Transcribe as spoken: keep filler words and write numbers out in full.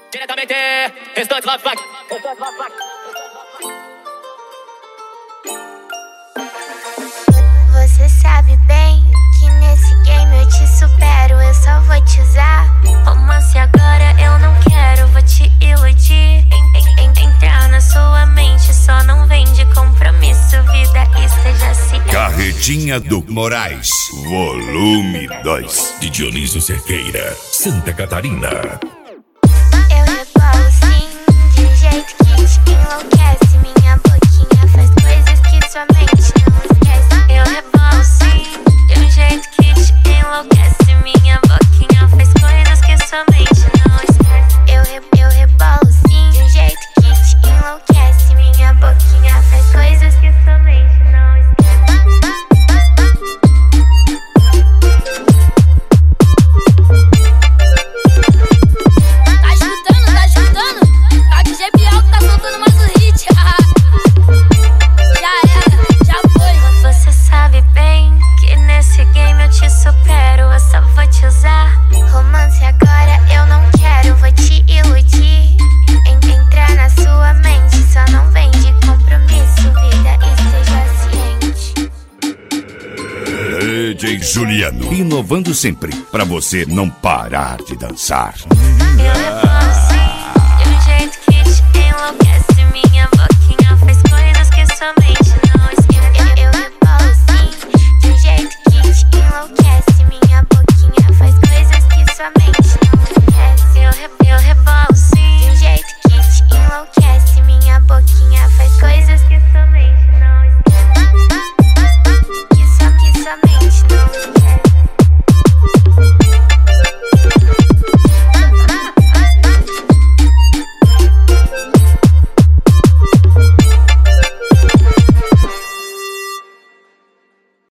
Diretamente, Restante Love Pack. Você sabe bem que nesse game eu te supero, eu só vou te usar. Romance agora eu não quero, vou te iludir. En en en entrar na sua mente, só não vem de compromisso, vida, esteja ciente. Carretinha do Moraes, volume dois, de Dionísio Cerqueira, Santa Catarina. Eu rebolo sim, de um jeito que te enlouquece. Minha boquinha faz coisas que sua mente não esquece. Eu rebolo sim, de um jeito que te enlouquece. Minha boquinha faz coisas que sua mente não esquece. Eu, re eu rebolo sim, de um jeito que te enlouquece. Minha boquinha faz coisas que sua mente não esquece. Tá escutando, tá escutando? A D J Bial que tá soltando mais um hit. Já era, já foi. Você sabe bem que nesse game eu te supero, eu só vou te usar. Romance agora eu não quero, vou te iludir. En entrar na sua mente, só não vem de compromisso, vida, esteja ciente. D J Juliano, inovando sempre, pra você não parar de dançar. Eu